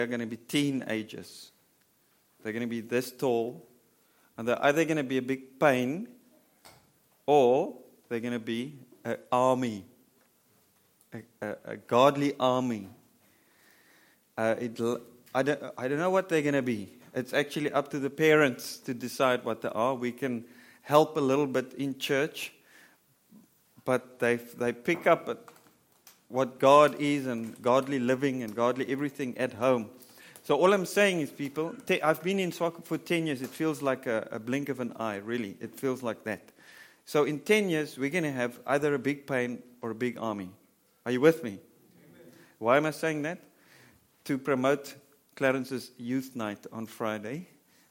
They're going to be teenagers. They're going to be this tall, and they're either going to be a big pain, or they're going to be an army, a godly army. I don't know what they're going to be. It's actually up to the parents to decide what they are. We can help a little bit in church, but they pick up what God is and godly living and godly everything at home. So all I'm saying is, people, I've been in Swakop for 10 years. It feels like a blink of an eye, really. It feels like that. So in 10 years, we're going to have either a big pain or a big army. Are you with me? Amen. Why am I saying that? To promote Clarence's youth night on Friday.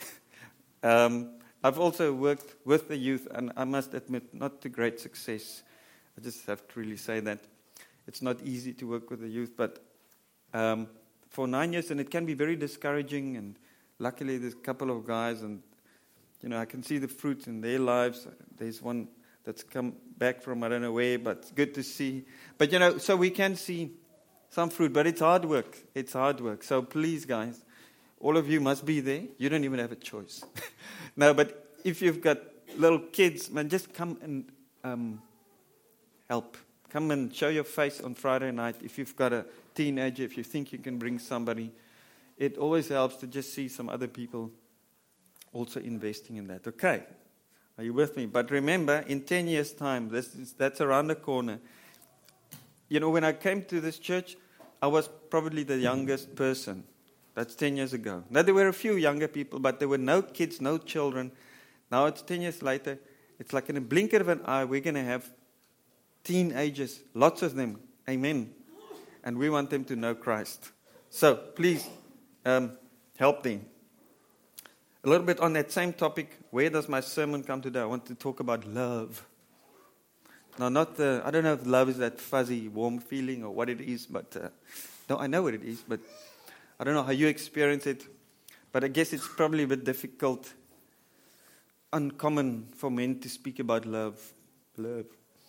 I've also worked with the youth, and I must admit, not to great success. I just have to really say that. It's not easy to work with the youth, but for 9 years, and it can be very discouraging, and luckily there's a couple of guys, and I can see the fruit in their lives. There's one that's come back from I don't know where, but it's good to see. But so we can see some fruit, but it's hard work. It's hard work. So please, guys, all of you must be there. You don't even have a choice. No, but if you've got little kids, man, just come and help. Come and show your face on Friday night. If you've got a teenager, if you think you can bring somebody, it always helps to just see some other people also investing in that. Okay, are you with me? But remember, in 10 years' time, that's around the corner. When I came to this church, I was probably the youngest person. That's 10 years ago. Now, there were a few younger people, but there were no kids, no children. Now, it's 10 years later. It's like in a blink of an eye, we're going to have teenagers, lots of them. Amen. And we want them to know Christ. So, please, help them. A little bit on that same topic, where does my sermon come today? I want to talk about love. Now, I don't know if love is that fuzzy, warm feeling or what it is, but no, I know what it is, but I don't know how you experience it. But I guess it's probably a bit difficult, uncommon for men to speak about love.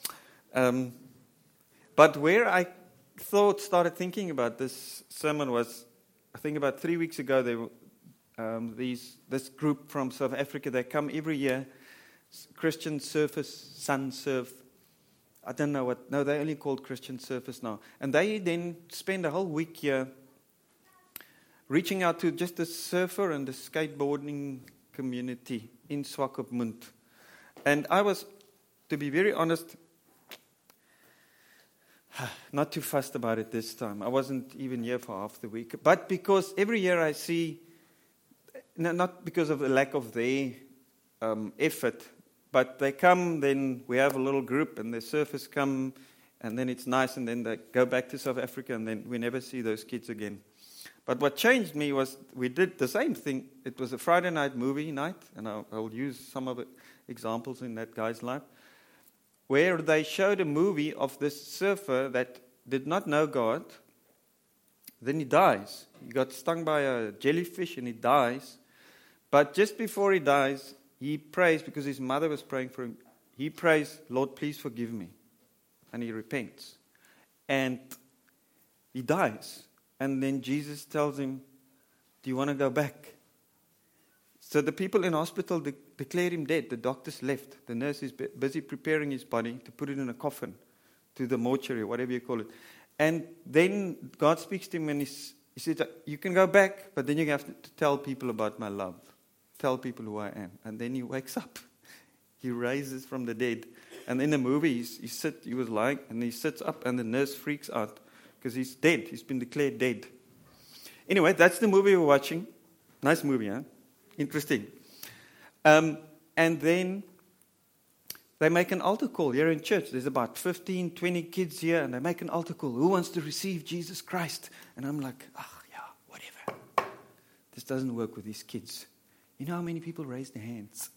But where I started thinking about this sermon was, I think about 3 weeks ago, there were this group from South Africa. They come every year, Christian Surfers, Sun Surf. I don't know what. No, they're only called Christian Surfers now. And they then spend a whole week here reaching out to just the surfer and the skateboarding community in Swakopmund. And I was, to be very honest, not too fussed about it this time. I wasn't even here for half the week. But because every year I see, not because of the lack of their effort, but they come, then we have a little group, and the surfers come, and then it's nice, and then they go back to South Africa, and then we never see those kids again. But what changed me was we did the same thing. It was a Friday night movie night, and I'll use some of the examples in that guy's life, where they showed a movie of this surfer that did not know God. Then he dies. He got stung by a jellyfish, and he dies. But just before he dies, he prays, because his mother was praying for him. He prays, Lord, please forgive me. And he repents. And he dies. And then Jesus tells him, do you want to go back? So the people in hospital declared him dead. The doctors left. The nurse is busy preparing his body to put it in a coffin to the mortuary, whatever you call it. And then God speaks to him and he says, you can go back, but then you have to tell people about my love. Tell people who I am. And then he wakes up. He rises from the dead. And in the movie, he was lying, and he sits up, and the nurse freaks out because he's dead. He's been declared dead. Anyway, that's the movie we're watching. Nice movie, huh? Interesting. And then they make an altar call here in church. There's about 15, 20 kids here, and they make an altar call. Who wants to receive Jesus Christ? And I'm like, whatever. This doesn't work with these kids. You know how many people raise their hands?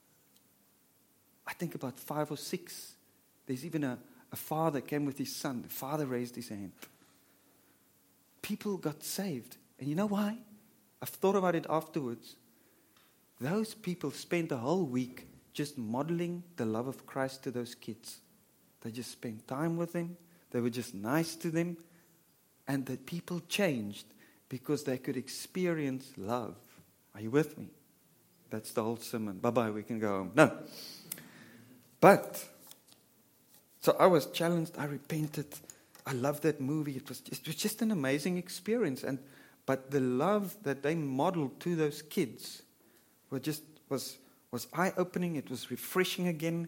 I think about 5 or 6. There's even a father came with his son. The father raised his hand. People got saved. And you know why? I've thought about it afterwards. Those people spent a whole week just modeling the love of Christ to those kids. They just spent time with them. They were just nice to them. And the people changed because they could experience love. Are you with me? That's the whole sermon. Bye-bye, we can go home. No. But, so I was challenged, I repented. I loved that movie. It was just an amazing experience. But the love that they modeled to those kids was eye-opening. It was refreshing again.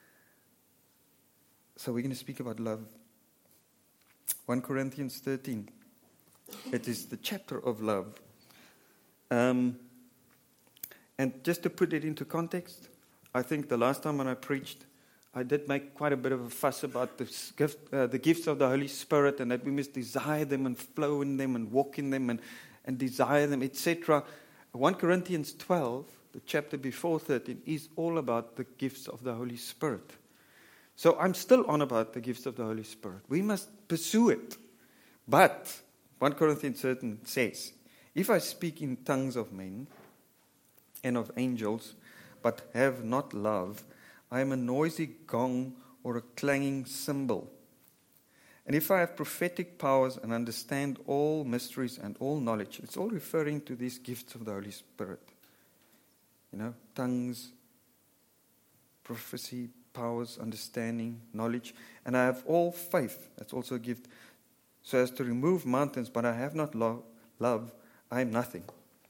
So we're going to speak about love. 1 Corinthians 13. It is the chapter of love. And just to put it into context, I think the last time when I preached, I did make quite a bit of a fuss about the gifts of the Holy Spirit, and that we must desire them and flow in them and walk in them and desire them, etc. 1 Corinthians 12, the chapter before 13, is all about the gifts of the Holy Spirit. So I'm still on about the gifts of the Holy Spirit. We must pursue it. But 1 Corinthians 13 says, if I speak in tongues of men and of angels, but have not love, I am a noisy gong or a clanging cymbal. And if I have prophetic powers and understand all mysteries and all knowledge, it's all referring to these gifts of the Holy Spirit. Tongues, prophecy, powers, understanding, knowledge. And I have all faith, that's also a gift, so as to remove mountains, but I have not love, I am nothing.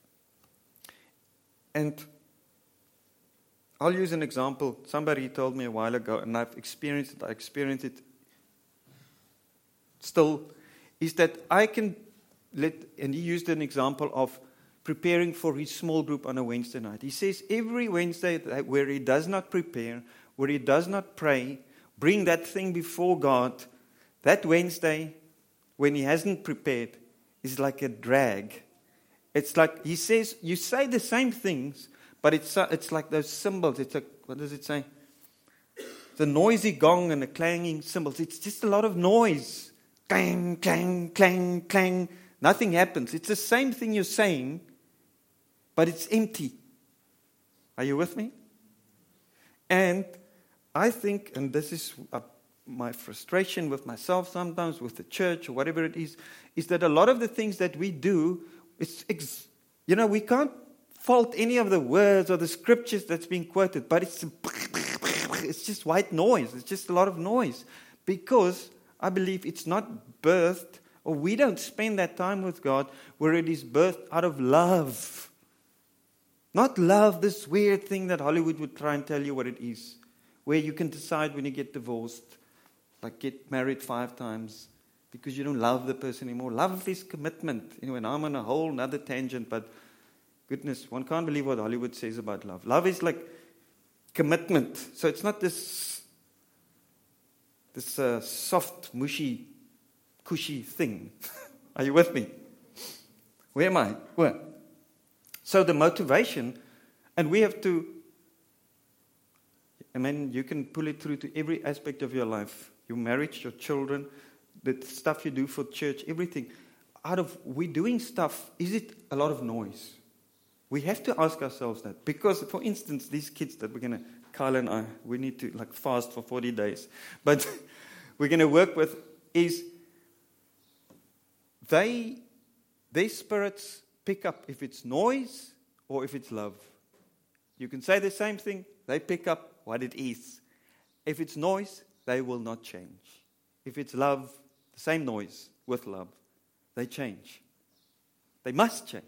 And I'll use an example. Somebody told me a while ago, and I've experienced it, I experience it still, is that I can and he used an example of preparing for his small group on a Wednesday night. He says every Wednesday where he does not prepare, where he does not pray, bring that thing before God, that Wednesday, when he hasn't prepared, is like a drag. It's like, he says, you say the same things, but it's like those cymbals. It's like, what does it say? The noisy gong and the clanging cymbals. It's just a lot of noise. Clang, clang, clang, clang. Nothing happens. It's the same thing you're saying, but it's empty. Are you with me? And I think, and this is my frustration with myself sometimes, with the church or whatever it is that a lot of the things that we do, we can't fault any of the words or the scriptures that's being quoted, but it's just white noise. It's just a lot of noise. Because I believe it's not birthed, or we don't spend that time with God where it is birthed out of love. Not love, this weird thing that Hollywood would try and tell you what it is. Where you can decide when you get divorced, like get married 5 times, because you don't love the person anymore. Love is commitment. Anyway, now I'm on a whole other tangent, but goodness, one can't believe what Hollywood says about love. Love is like commitment. So it's not this soft, mushy, cushy thing. Are you with me? Where am I? Where? So the motivation, and we have to, you can pull it through to every aspect of your life. Your marriage, your children, the stuff you do for church, everything. We're doing stuff, is it a lot of noise? We have to ask ourselves that. Because, for instance, these kids that Kyle and I, we need to fast for 40 days. But we're going to work with is, their spirits pick up if it's noise or if it's love. You can say the same thing, they pick up what it is. If it's noise, they will not change. If it's love, the same noise with love, they change. They must change.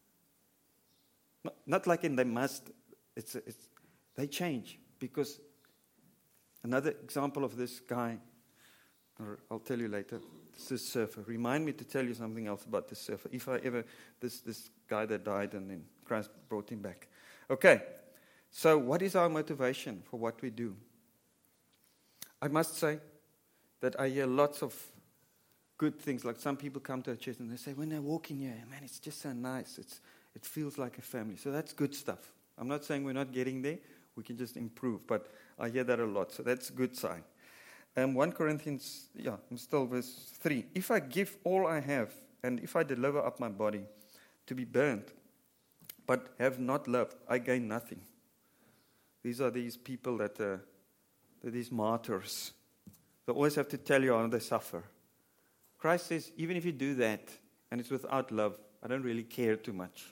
Not like in they must, they change. Because another example of this guy, or I'll tell you later, this surfer. Remind me to tell you something else about this surfer. If I ever, this guy that died and then Christ brought him back. Okay, so what is our motivation for what we do? I must say that I hear lots of good things. Like some people come to a church and they say, when they walk in here, man, it's just so nice. It feels like a family. So that's good stuff. I'm not saying we're not getting there. We can just improve. But I hear that a lot. So that's a good sign. 1 Corinthians, I'm still verse 3. If I give all I have, and if I deliver up my body to be burned, but have not love, I gain nothing. These are these people that are these martyrs. They always have to tell you how they suffer. Christ says, even if you do that, and it's without love, I don't really care too much.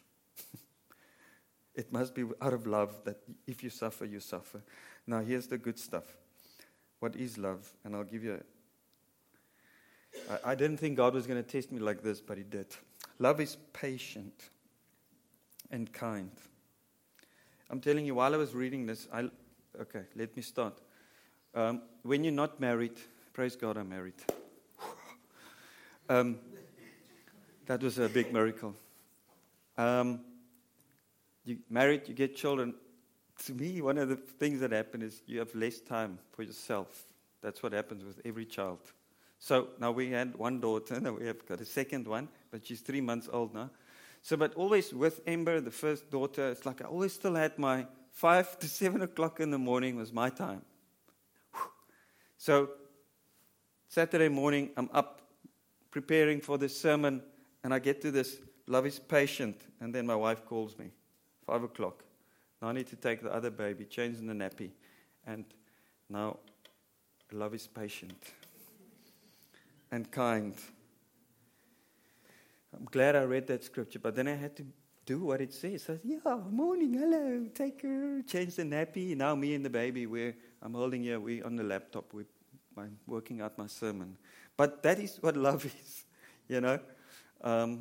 It must be out of love that if you suffer, you suffer. Now, here's the good stuff. What is love? And I'll give you I didn't think God was going to test me like this, but He did. Love is patient and kind. I'm telling you, while I was reading this, okay, let me start. When you're not married, praise God, I'm married. That was a big miracle. You married, you get children. To me, one of the things that happen is you have less time for yourself. That's what happens with every child. So now we had one daughter, now we have got a second one, but she's 3 months old now. So, but always with Ember, the first daughter, it's like I always still had my 5 to 7 o'clock in the morning was my time. So Saturday morning, I'm up preparing for this sermon, and I get to this, love is patient, and then my wife calls me, 5 o'clock. Now I need to take the other baby, change in the nappy, and now love is patient and kind. I'm glad I read that scripture, but then I had to do what it says. I said, yeah, morning, hello, take her, change the nappy. Now me and the baby, I'm holding her, we're on the laptop, I'm working out my sermon. But that is what love is, you know. I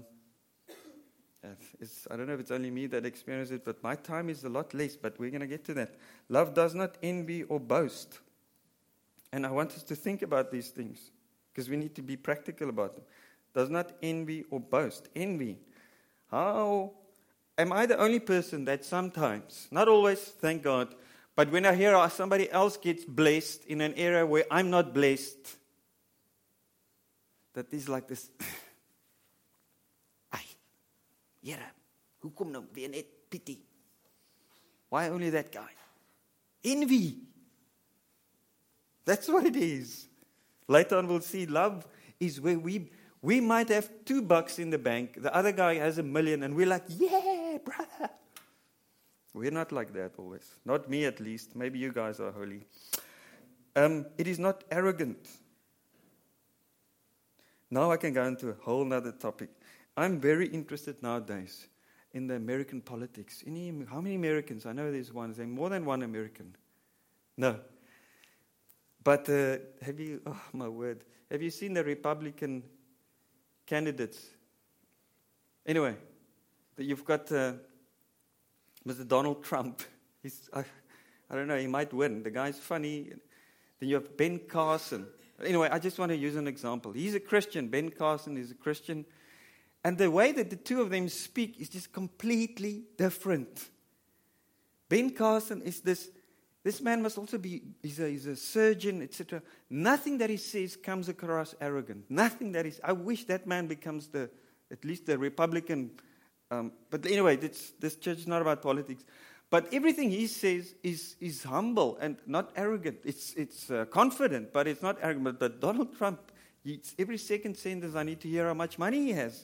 don't know if it's only me that experiences it, but my time is a lot less, but we're going to get to that. Love does not envy or boast. And I want us to think about these things, because we need to be practical about them. Does not envy or boast. Envy. How am I the only person that sometimes, not always, thank God, but when I hear how somebody else gets blessed in an area where I'm not blessed, that is like this. Ai, Here, hoekom nou weer net pity? Why only that guy? Envy. That's what it is. Later on we'll see love is where we might have $2 in the bank, the other guy has $1 million, and we're like, yeah, brother. We're not like that always. Not me at least. Maybe you guys are holy. It is not arrogant. Now I can go into a whole other topic. I'm very interested nowadays in the American politics. How many Americans? I know there's one. There's more than one American. No. But have you, oh my word, have you seen the Republican candidates? Anyway, you've got Mr. Donald Trump. I don't know, he might win. The guy's funny. Then you have Ben Carson. Anyway, I just want to use an example. He's a Christian. Ben Carson is a Christian. And the way that the two of them speak is just completely different. Ben Carson is this man must also be, he's a surgeon, etc. Nothing that he says comes across arrogant. Nothing that is, I wish that man becomes at least the Republican. But anyway, this church is not about politics. But everything he says is humble and not arrogant. It's confident, but it's not arrogant. But Donald Trump, every second sentence I need to hear how much money he has.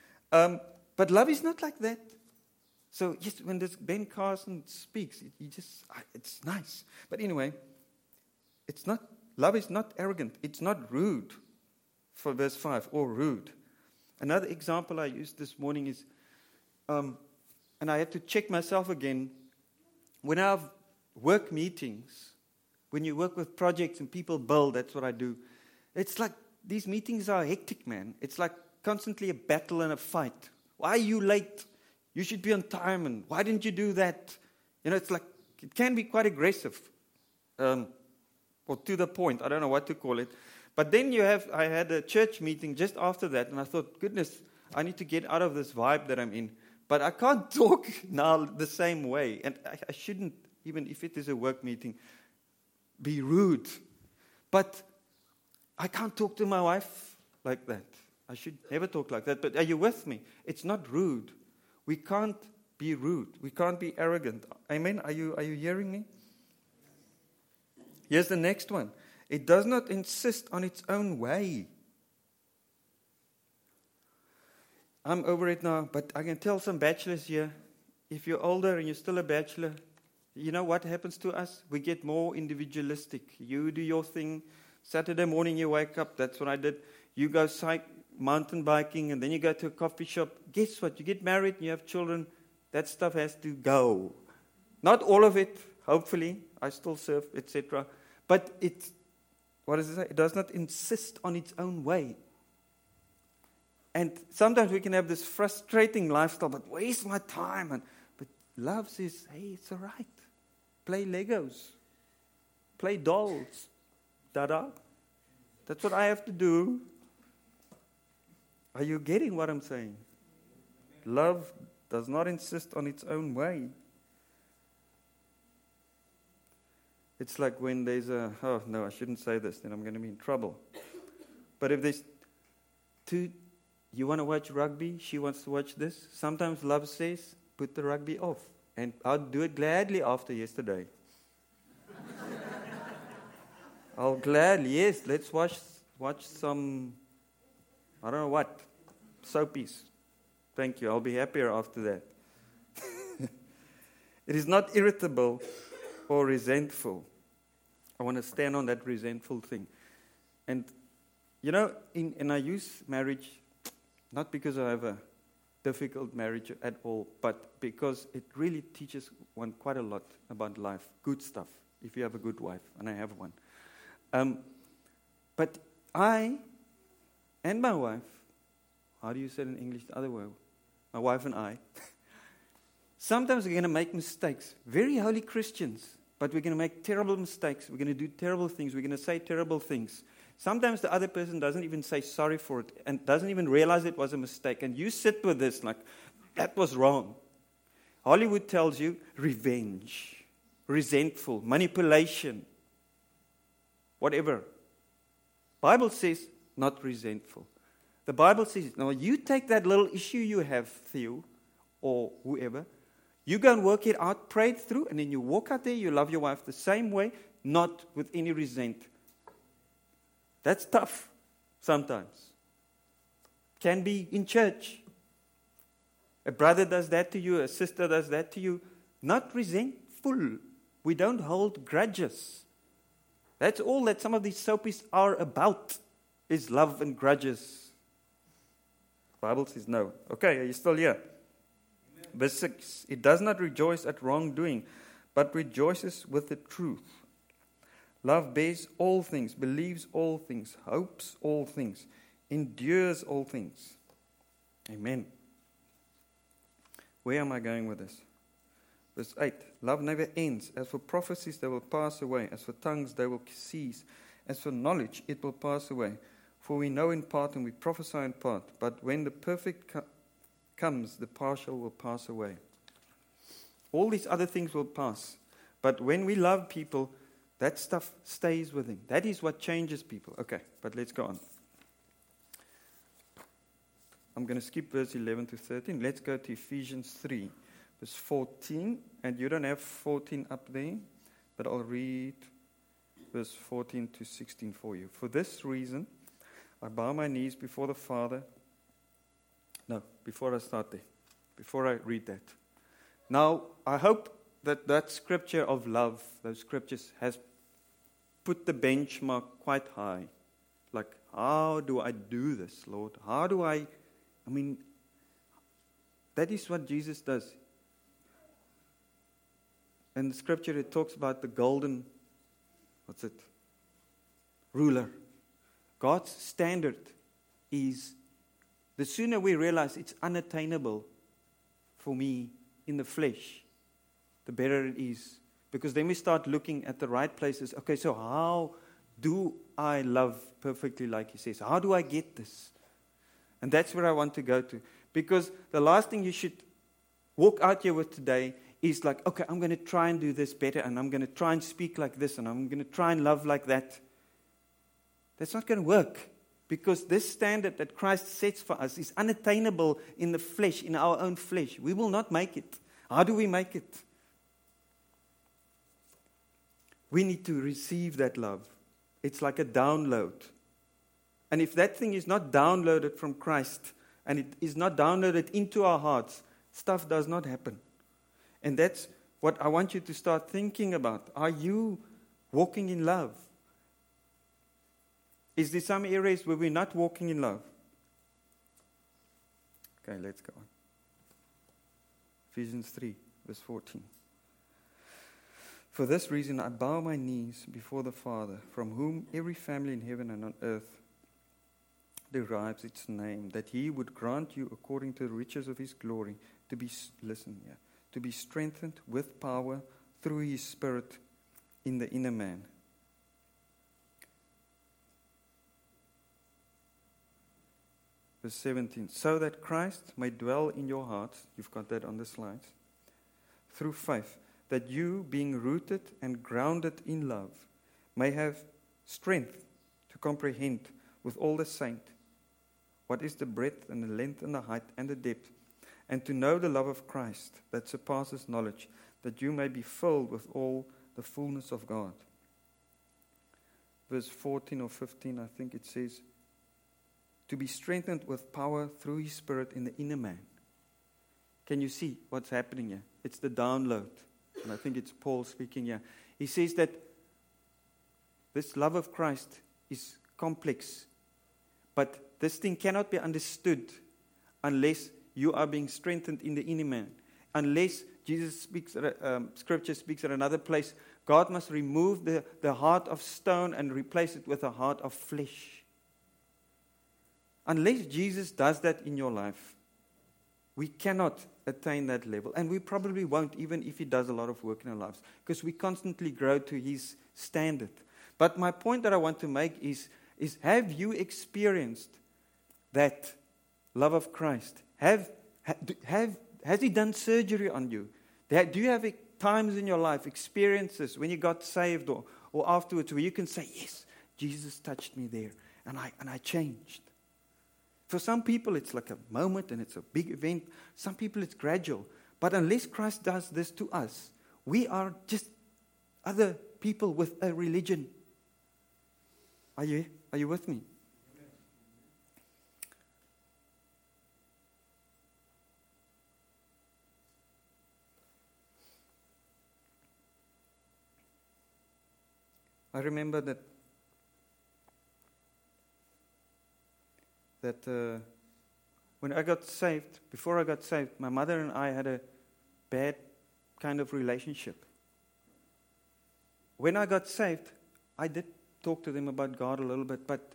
But love is not like that. So yes, when this Ben Carson speaks, it's nice. But anyway, love is not arrogant. It's not rude. For verse 5, or rude. Another example I used this morning is, and I had to check myself again. When I have work meetings, when you work with projects and people build, that's what I do. It's like these meetings are hectic, man. It's like constantly a battle and a fight. Why are you late? You should be on time, and why didn't you do that? You know, it's like, it can be quite aggressive, or to the point. I don't know what to call it. But then I had a church meeting just after that, and I thought, goodness, I need to get out of this vibe that I'm in. But I can't talk now the same way, and I shouldn't, even if it is a work meeting, be rude. But I can't talk to my wife like that. I should never talk like that. But are you with me? It's not rude. We can't be rude. We can't be arrogant. Amen? Are you hearing me? Here's the next one. It does not insist on its own way. I'm over it now, but I can tell some bachelors here, if you're older and you're still a bachelor, you know what happens to us? We get more individualistic. You do your thing. Saturday morning you wake up, that's what I did. You go mountain biking, and then you go to a coffee shop. Guess what? You get married and you have children. That stuff has to go. Not all of it, hopefully. I still serve, etc. But what does it say? It does not insist on its own way. And sometimes we can have this frustrating lifestyle, but waste my time. But love says, hey, it's all right. Play Legos. Play dolls. Dada. That's what I have to do. Are you getting what I'm saying? Love does not insist on its own way. It's like when there's oh no, I shouldn't say this, then I'm going to be in trouble. But if there's two, you want to watch rugby, she wants to watch this. Sometimes love says, put the rugby off. And I'll do it gladly after yesterday. I'll gladly, yes, let's watch some, I don't know what, soapies. Thank you, I'll be happier after that. It is not irritable or resentful. I want to stand on that resentful thing. And, you know, and I use marriage, not because I have a difficult marriage at all, but because it really teaches one quite a lot about life. Good stuff, if you have a good wife, and I have one. But I and my wife, how do you say it in English the other way? My wife and I, sometimes we're going to make mistakes. Very holy Christians, but we're going to make terrible mistakes. We're going to do terrible things. We're going to say terrible things. Sometimes the other person doesn't even say sorry for it and doesn't even realize it was a mistake. And you sit with this like, that was wrong. Hollywood tells you revenge, resentful, manipulation, whatever. Bible says not resentful. The Bible says, now you take that little issue you have, Theo, or whoever, you go and work it out, pray it through, and then you walk out there, you love your wife the same way, not with any resent. That's tough sometimes. Can be in church. A brother does that to you, a sister does that to you. Not resentful. We don't hold grudges. That's all that some of these soapies are about, is love and grudges. The Bible says no. Okay, are you still here? Amen. Verse 6. It does not rejoice at wrongdoing, but rejoices with the truth. Love bears all things, believes all things, hopes all things, endures all things. Amen. Where am I going with this? Verse 8. Love never ends. As for prophecies, they will pass away. As for tongues, they will cease. As for knowledge, it will pass away. For we know in part and we prophesy in part. But when the perfect comes, the partial will pass away. All these other things will pass. But when we love people, that stuff stays with him. That is what changes people. Okay, but let's go on. I'm going to skip verse 11 to 13. Let's go to Ephesians 3, verse 14. And you don't have 14 up there, but I'll read verse 14 to 16 for you. For this reason, I bow my knees before the Father. No, before I start there, before I read that. Now, I hope that scripture of love, those scriptures, has put the benchmark quite high. Like, how do I do this, Lord? How do I mean, that is what Jesus does. In the scripture, it talks about the golden, ruler. God's standard is, the sooner we realize it's unattainable for me in the flesh, the better it is. Because then we start looking at the right places. Okay, so how do I love perfectly like he says? How do I get this? And that's where I want to go to. Because the last thing you should walk out here with today is like, okay, I'm going to try and do this better, and I'm going to try and speak like this, and I'm going to try and love like that. That's not going to work. Because this standard that Christ sets for us is unattainable in the flesh, in our own flesh. We will not make it. How do we make it? We need to receive that love. It's like a download. And if that thing is not downloaded from Christ, and it is not downloaded into our hearts, stuff does not happen. And that's what I want you to start thinking about. Are you walking in love? Is there some areas where we're not walking in love? Okay, let's go on. Ephesians 3, verse 14. For this reason I bow my knees before the Father, from whom every family in heaven and on earth derives its name, that he would grant you according to the riches of his glory to be, listen here, to be strengthened with power through his Spirit in the inner man. Verse 17, so that Christ may dwell in your hearts, you've got that on the slides, through faith, that you, being rooted and grounded in love, may have strength to comprehend with all the saints what is the breadth and the length and the height and the depth, and to know the love of Christ that surpasses knowledge, that you may be filled with all the fullness of God. Verse 14 or 15, I think it says, to be strengthened with power through his Spirit in the inner man. Can you see what's happening here? It's the download. And I think it's Paul speaking here. He says that this love of Christ is complex, but this thing cannot be understood unless you are being strengthened in the inner man. Unless Jesus speaks, Scripture speaks at another place, God must remove the heart of stone and replace it with a heart of flesh. Unless Jesus does that in your life, we cannot attain that level. And we probably won't, even if he does a lot of work in our lives, because we constantly grow to his standard. But my point that I want to make is have you experienced that love of Christ? Has he done surgery on you? Do you have times in your life, experiences when you got saved or afterwards, where you can say, yes, Jesus touched me there and I changed? For some people, it's like a moment and it's a big event. Some people, it's gradual. But unless Christ does this to us, we are just other people with a religion. Are you with me? I remember that when I got saved, before I got saved, my mother and I had a bad kind of relationship. When I got saved, I did talk to them about God a little bit, but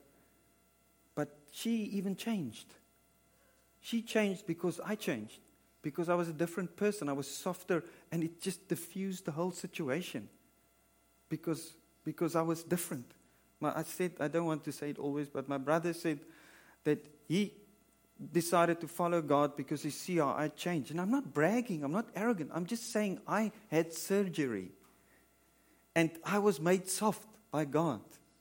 she even changed. She changed because I changed, because I was a different person. I was softer, and it just diffused the whole situation because I was different. I said, I don't want to say it always, but my brother said that he decided to follow God because he see how I changed. And I'm not bragging, I'm not arrogant. I'm just saying I had surgery. And I was made soft by God.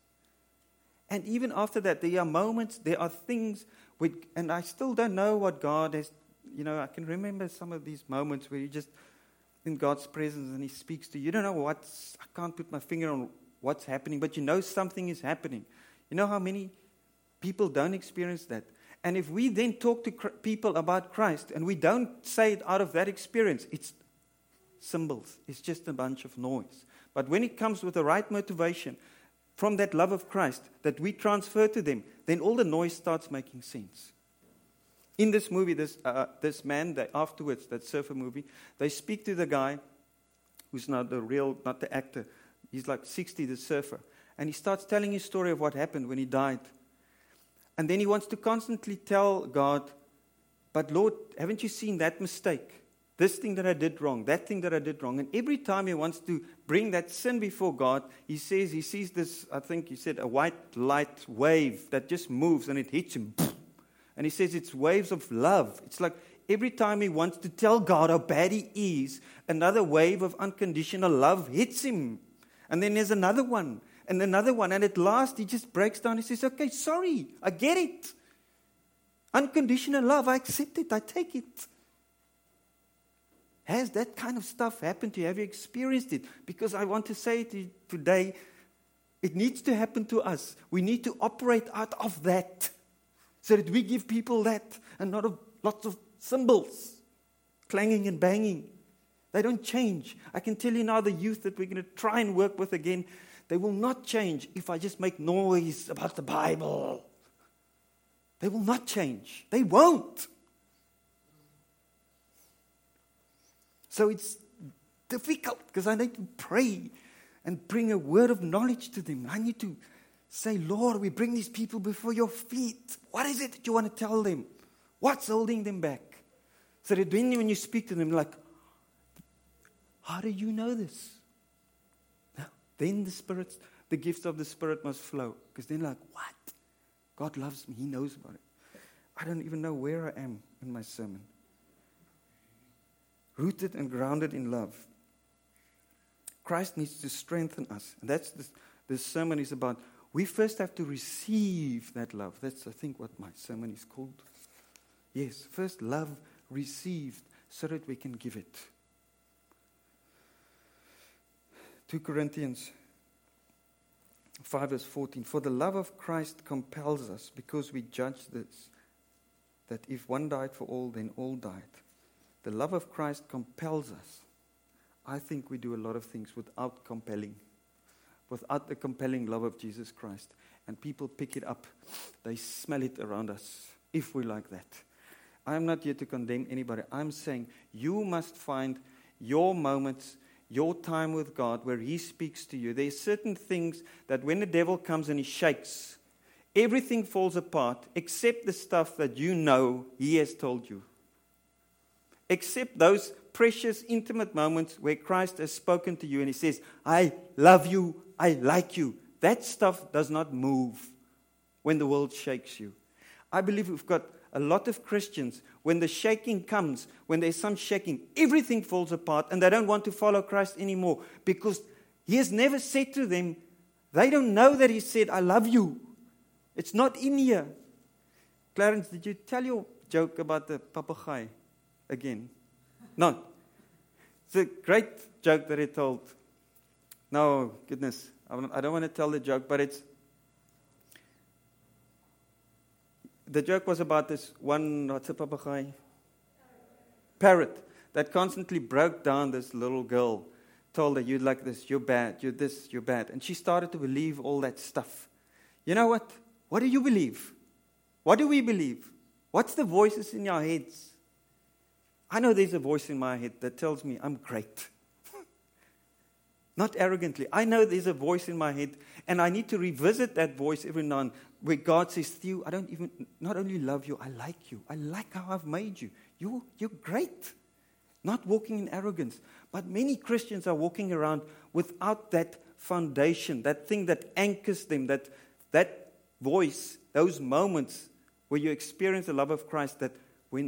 And even after that, there are moments, there are things, and I still don't know what God has, I can remember some of these moments where you just in God's presence and he speaks to you. You don't know I can't put my finger on what's happening, but you know something is happening. You know how many people don't experience that? And if we then talk to people about Christ and we don't say it out of that experience, it's symbols. It's just a bunch of noise. But when it comes with the right motivation from that love of Christ that we transfer to them, then all the noise starts making sense. In this movie, this man, afterwards, that surfer movie, they speak to the guy who's not the actor. He's like 60, the surfer. And he starts telling his story of what happened when he died. And then he wants to constantly tell God, but Lord, haven't you seen that mistake? This thing that I did wrong, that thing that I did wrong. And every time he wants to bring that sin before God, he sees this, I think he said, a white light wave that just moves and it hits him. And he says it's waves of love. It's like every time he wants to tell God how bad he is, another wave of unconditional love hits him. And then there's another one. And another one, and at last he just breaks down. He says, okay, sorry, I get it. Unconditional love, I accept it, I take it. Has that kind of stuff happened to you? Have you experienced it? Because I want to say to you today, it needs to happen to us. We need to operate out of that so that we give people that and not lots of cymbals clanging and banging. They don't change. I can tell you now, the youth that we're going to try and work with again, they will not change if I just make noise about the Bible. They will not change. They won't. So it's difficult because I need to pray and bring a word of knowledge to them. I need to say, Lord, we bring these people before your feet. What is it that you want to tell them? What's holding them back? So that when you speak to them, like, how do you know this? Now, then the gifts of the Spirit must flow. Because then like, what? God loves me. He knows about it. I don't even know where I am in my sermon. Rooted and grounded in love. Christ needs to strengthen us. And that's this sermon is about. We first have to receive that love. That's, I think, what my sermon is called. Yes, first love received so that we can give it. 2 Corinthians 5 verse 14. For the love of Christ compels us, because we judge this, that if one died for all, then all died. The love of Christ compels us. I think we do a lot of things without the compelling love of Jesus Christ. And people pick it up. They smell it around us, if we're like that. I'm not here to condemn anybody. I'm saying you must find your moments, your time with God, where He speaks to you. There's certain things that when the devil comes and he shakes, everything falls apart except the stuff that you know He has told you. Except those precious, intimate moments where Christ has spoken to you and He says, I love you, I like you. That stuff does not move when the world shakes you. I believe we've got a lot of Christians, when the shaking comes, when there's some shaking, everything falls apart and they don't want to follow Christ anymore because He has never said to them, they don't know that He said, I love you. It's not in here. Clarence, did you tell your joke about the papegaai again? No. It's a great joke that he told. No, goodness, I don't want to tell the joke, but the joke was about this one, what's a papegaai? Parrot, that constantly broke down this little girl, told her, you're like this, you're bad, you're this, you're bad. And she started to believe all that stuff. You know what? What do you believe? What do we believe? What's the voices in your heads? I know there's a voice in my head that tells me I'm great. Not arrogantly. I know there's a voice in my head, and I need to revisit that voice every now and then, where God says, Theo, I don't even, not only love you, I like you. I like how I've made you. You're great. Not walking in arrogance. But many Christians are walking around without that foundation, that thing that anchors them, that voice, those moments where you experience the love of Christ, that when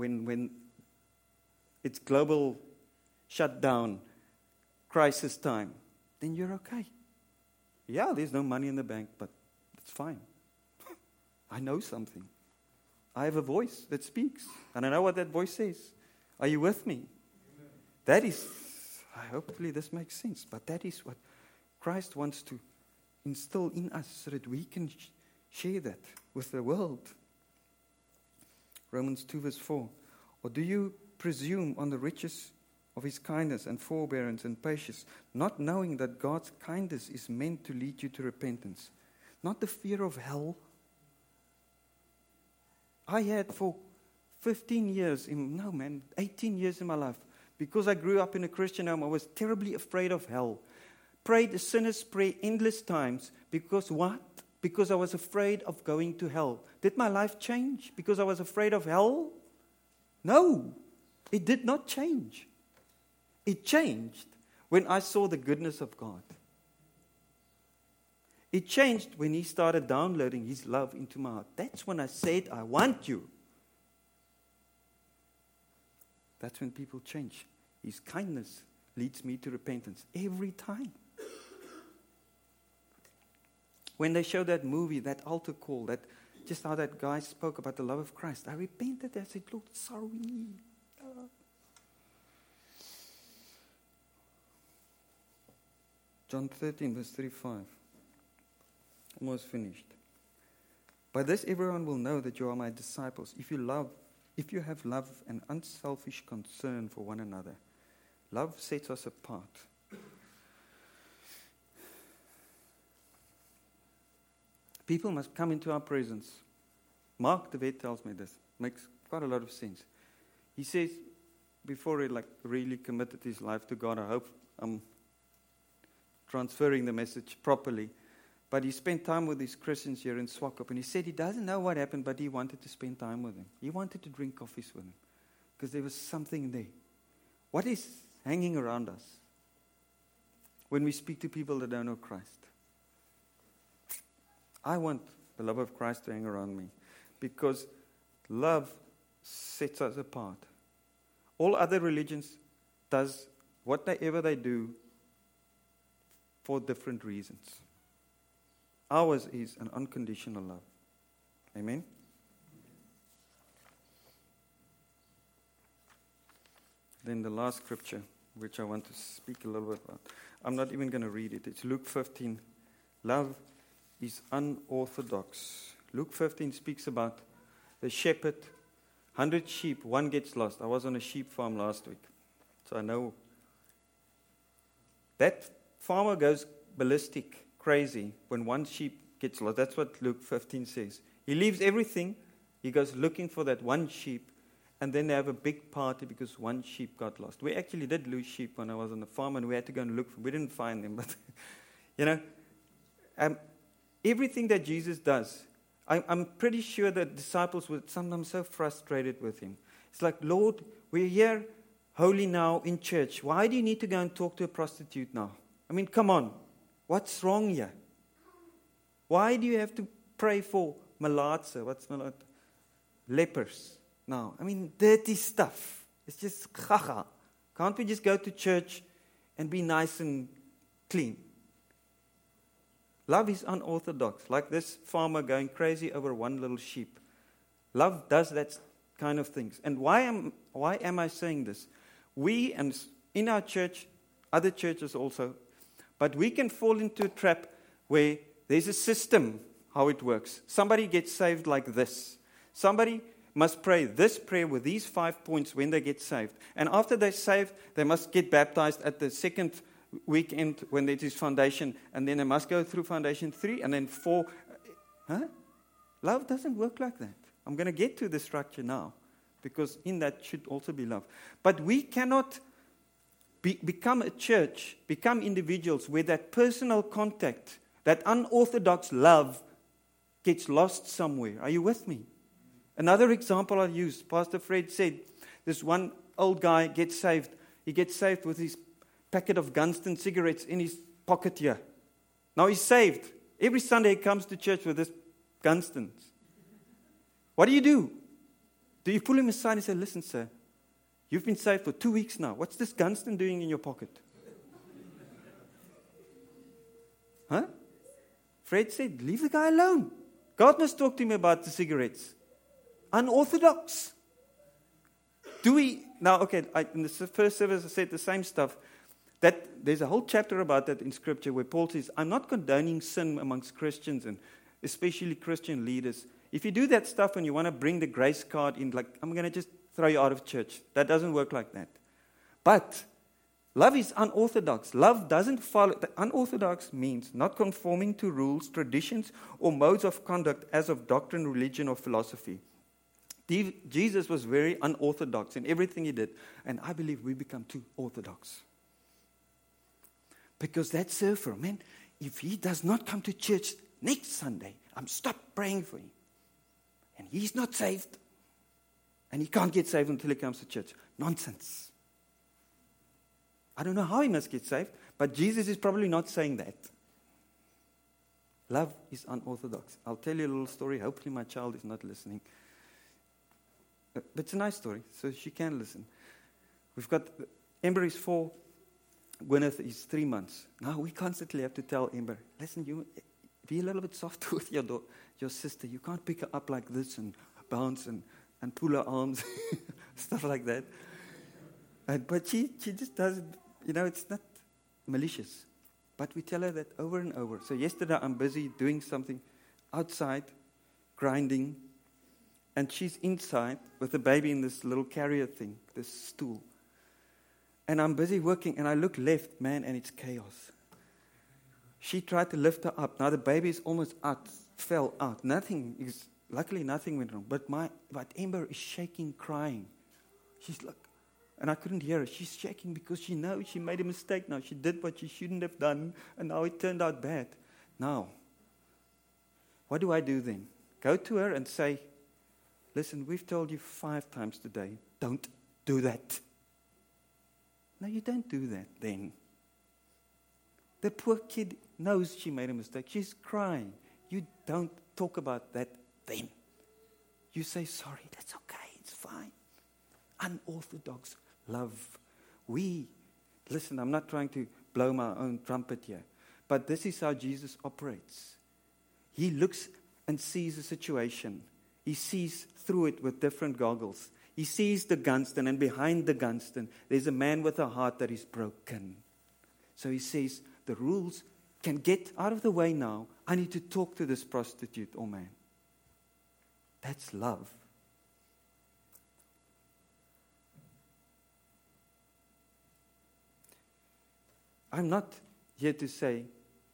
it's global shutdown, crisis time, then you're okay. Yeah, there's no money in the bank, but it's fine. I know something. I have a voice that speaks, and I know what that voice says. Are you with me? Amen. That is, hopefully this makes sense, but that is what Christ wants to instill in us so that we can share that with the world. Romans 2 verse 4. Or do you presume on the riches of His kindness and forbearance and patience, not knowing that God's kindness is meant to lead you to repentance? Not the fear of hell. I had for 18 years in my life, because I grew up in a Christian home, I was terribly afraid of hell. Prayed a sinner's prayer endless times. Because what? Because I was afraid of going to hell. Did my life change because I was afraid of hell? No, it did not change. It changed when I saw the goodness of God. It changed when He started downloading His love into my heart. That's when I said, I want you. That's when people change. His kindness leads me to repentance every time. When they showed that movie, that altar call, that just how that guy spoke about the love of Christ, I repented. I said, Lord, sorry. John 13, verse 35. Almost finished. By this everyone will know that you are my disciples, if you have love and unselfish concern for one another. Love sets us apart. People must come into our presence. Mark de Wet tells me this. Makes quite a lot of sense. He says, before he really committed his life to God. I hope I'm transferring the message properly. But he spent time with these Christians here in Swakop, and he said he doesn't know what happened, but he wanted to spend time with them. He wanted to drink coffees with them because there was something there. What is hanging around us when we speak to people that don't know Christ? I want the love of Christ to hang around me because love sets us apart. All other religions does whatever they do for different reasons. Ours is an unconditional love. Amen? Then the last scripture, which I want to speak a little bit about. I'm not even going to read it. It's Luke 15. Love is unorthodox. Luke 15 speaks about the shepherd, 100 sheep, one gets lost. I was on a sheep farm last week, so I know. That farmer goes ballistic, crazy, when one sheep gets lost. That's what Luke 15 says. He leaves everything. He goes looking for that one sheep, and then they have a big party because one sheep got lost. We actually did lose sheep when I was on the farm, and we had to go and look for them. We didn't find them, but, everything that Jesus does, I'm pretty sure that disciples were sometimes so frustrated with him. It's like, Lord, we're here holy now in church. Why do you need to go and talk to a prostitute now? I mean, come on. What's wrong here? Why do you have to pray for malatsa? What's malatsa? Lepers now. I mean, dirty stuff. It's just gaga. Can't we just go to church and be nice and clean? Love is unorthodox, like this farmer going crazy over one little sheep. Love does that kind of things. And why am I saying this? We, and in our church, other churches also, but we can fall into a trap where there's a system how it works. Somebody gets saved like this. Somebody must pray this prayer with these 5 points when they get saved. And after they're saved, they must get baptized at the second weekend when it is foundation, and then they must go through foundation 3 and then 4. Love doesn't work like that. I'm going to get to the structure now, because in that should also be love. But we cannot become a church, become individuals where that personal contact, that unorthodox love gets lost somewhere. Are you with me? Another example I'll use, Pastor Fred said, this one old guy gets saved. He gets saved with his packet of Gunston cigarettes in his pocket here. Now he's saved. Every Sunday he comes to church with this Gunstons. What do? Do you pull him aside and say, listen, sir, you've been saved for 2 weeks now. What's this Gunston doing in your pocket? Fred said, leave the guy alone. God must talk to him about the cigarettes. Unorthodox. Now, okay, in the first service I said the same stuff. That there's a whole chapter about that in Scripture where Paul says, I'm not condoning sin amongst Christians and especially Christian leaders. If you do that stuff and you want to bring the grace card in, like, I'm going to just throw you out of church. That doesn't work like that. But love is unorthodox. Love doesn't follow. Unorthodox means not conforming to rules, traditions, or modes of conduct as of doctrine, religion, or philosophy. Jesus was very unorthodox in everything he did. And I believe we become too orthodox. Because that surfer, man, if he does not come to church next Sunday, I'm stop praying for him. And he's not saved. And he can't get saved until he comes to church. Nonsense. I don't know how he must get saved, but Jesus is probably not saying that. Love is unorthodox. I'll tell you a little story. Hopefully my child is not listening. But it's a nice story, so she can listen. We've got, Ember is 4. Gwyneth is 3 months. Now we constantly have to tell Ember, listen, you be a little bit softer with your sister. You can't pick her up like this and bounce and pull her arms, stuff like that. But she just does it, it's not malicious. But we tell her that over and over. So yesterday I'm busy doing something outside, grinding, and she's inside with the baby in this little carrier thing, this stool. And I'm busy working, and I look left, man, and it's chaos. She tried to lift her up. Now the baby is almost out, fell out. Luckily nothing went wrong. But Ember is shaking, crying. She's like, And I couldn't hear her. She's shaking because she knows she made a mistake now. She did what she shouldn't have done, and now it turned out bad. Now, what do I do then? Go to her and say, listen, we've told you 5 times today, don't do that. No, you don't do that then. The poor kid knows she made a mistake. She's crying. You don't talk about that then. You say, sorry, that's okay, it's fine. Unorthodox love. Listen, I'm not trying to blow my own trumpet here, but this is how Jesus operates. He looks and sees a situation. He sees through it with different goggles. He sees the Gunston, and behind the Gunston, there's a man with a heart that is broken. So he says, the rules can get out of the way now. I need to talk to this prostitute or man. That's love. I'm not here to say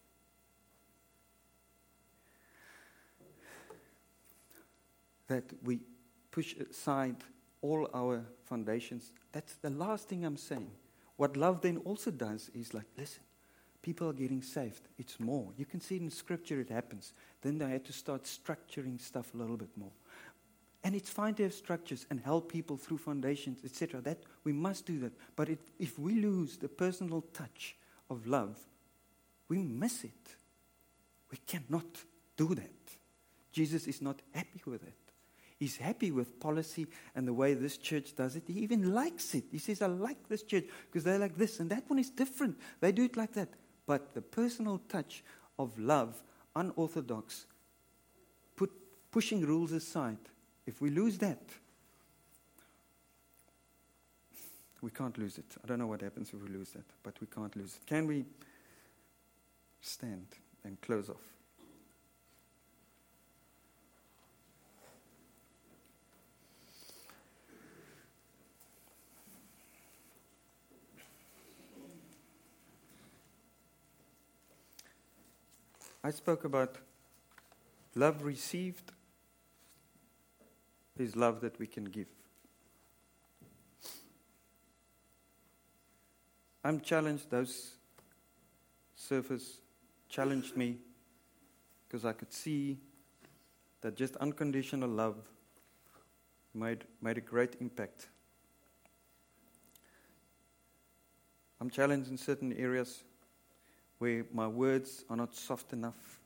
that we push aside all our foundations. That's the last thing I'm saying. What love then also does is like, listen, people are getting saved. It's more. You can see it in Scripture it happens. Then they had to start structuring stuff a little bit more. And it's fine to have structures and help people through foundations, etc. That we must do that. But if we lose the personal touch of love, we miss it. We cannot do that. Jesus is not happy with it. He's happy with policy and the way this church does it. He even likes it. He says, I like this church because they're like this. And that one is different. They do it like that. But the personal touch of love, unorthodox, pushing rules aside, if we lose that, we can't lose it. I don't know what happens if we lose that, but we can't lose it. Can we stand and close off? I spoke about love received is love that we can give. I'm challenged, those surfers challenged me because I could see that just unconditional love made a great impact. I'm challenged in certain areas where my words are not soft enough,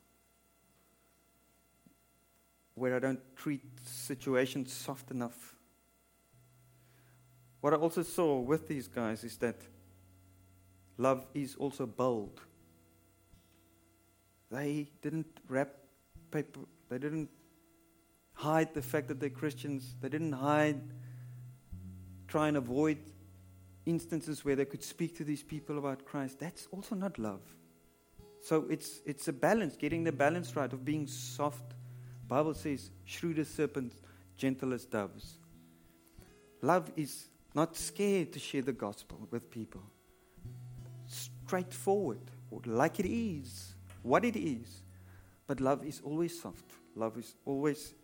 where I don't treat situations soft enough. What I also saw with these guys is that love is also bold. They didn't wrap paper, they didn't hide the fact that they're Christians, they didn't try and avoid instances where they could speak to these people about Christ. That's also not love. So it's a balance, getting the balance right of being soft. Bible says, shrewd as serpents, gentle as doves. Love is not scared to share the gospel with people. Straightforward, like it is, what it is. But love is always soft. Love is always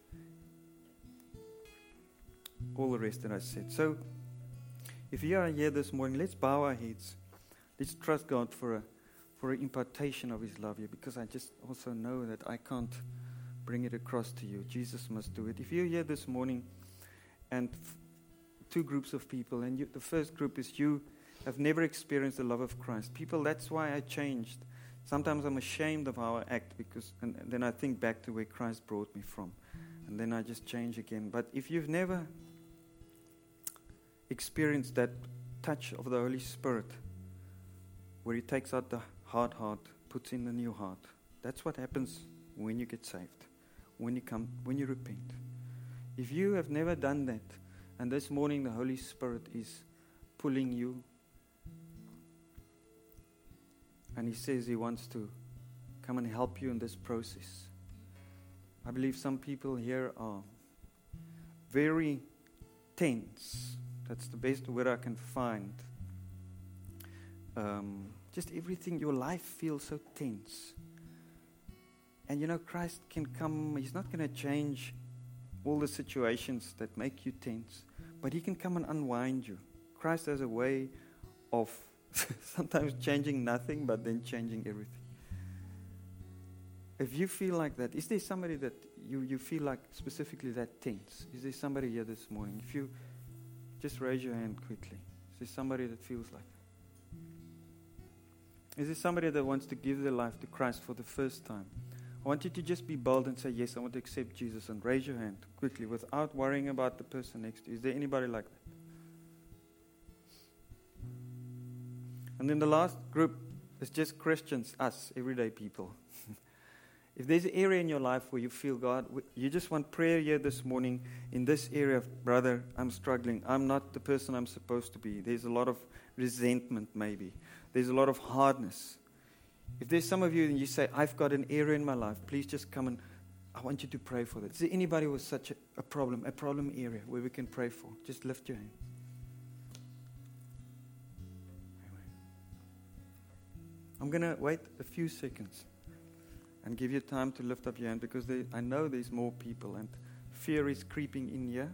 all the rest that I said. So, if you are here this morning, let's bow our heads. Let's trust God for an impartation of His love here, because I just also know that I can't bring it across to you. Jesus must do it. If you're here this morning and two groups of people, and the first group is you have never experienced the love of Christ. People, that's why I changed. Sometimes I'm ashamed of how I act, and then I think back to where Christ brought me from. And then I just change again. But if you've never experienced that touch of the Holy Spirit, where He takes out the hard heart, puts in the new heart, that's what happens when you get saved, when you repent. If you have never done that, and this morning the Holy Spirit is pulling you, and He says He wants to come and help you in this process. I believe some people here are very tense. That's the best word I can find. Just everything, your life feels so tense. And Christ can come. He's not going to change all the situations that make you tense, but He can come and unwind you Christ has a way of sometimes changing nothing, but then changing everything. If you feel like that, is there somebody that you feel like specifically that tense? Is there somebody here this morning? If you just raise your hand quickly. Is there somebody that feels like that? Is there somebody that wants to give their life to Christ for the first time? I want you to just be bold and say, yes, I want to accept Jesus, and raise your hand quickly without worrying about the person next to you. Is there anybody like that? And then the last group is just Christians, us, everyday people. If there's an area in your life where you feel God, you just want prayer here this morning in this area of, brother, I'm struggling. I'm not the person I'm supposed to be. There's a lot of resentment maybe. There's a lot of hardness. If there's some of you and you say, I've got an area in my life, please just come and I want you to pray for that. Is there anybody with such a problem area where we can pray for? Just lift your hand. I'm going to wait a few seconds and give you time to lift up your hand, because I know there's more people and fear is creeping in here.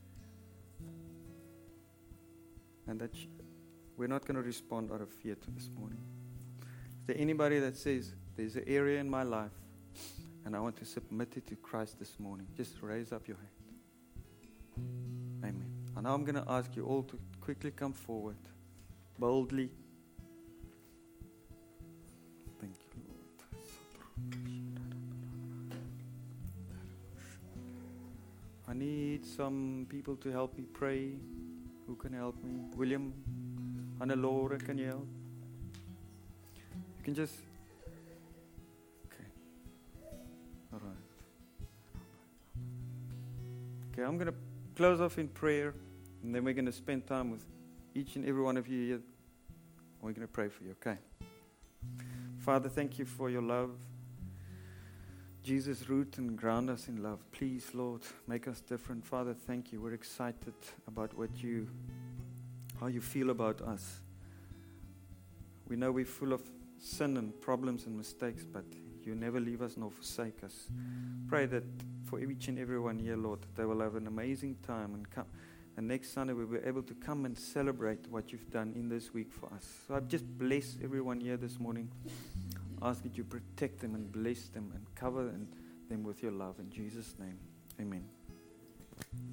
And that we're not going to respond out of fear to this morning. Is there anybody that says, there's an area in my life and I want to submit it to Christ this morning? Just raise up your hand. Amen. And now I'm going to ask you all to quickly come forward, boldly. Thank you, Lord. I need some people to help me pray. Who can help me? William, Anna-Laura, can you help? You can just... Okay. All right. Okay, I'm going to close off in prayer, and then we're going to spend time with each and every one of you here. We're going to pray for you, okay? Father, thank you for your love. Jesus, root and ground us in love. Please, Lord, make us different. Father, thank you. We're excited about how you feel about us. We know we're full of sin and problems and mistakes, but you never leave us nor forsake us. Pray that for each and every one here, Lord, that they will have an amazing time, and next Sunday we'll be able to come and celebrate what you've done in this week for us. So I just bless everyone here this morning. Ask that you protect them and bless them and cover them with your love. In Jesus' name, amen.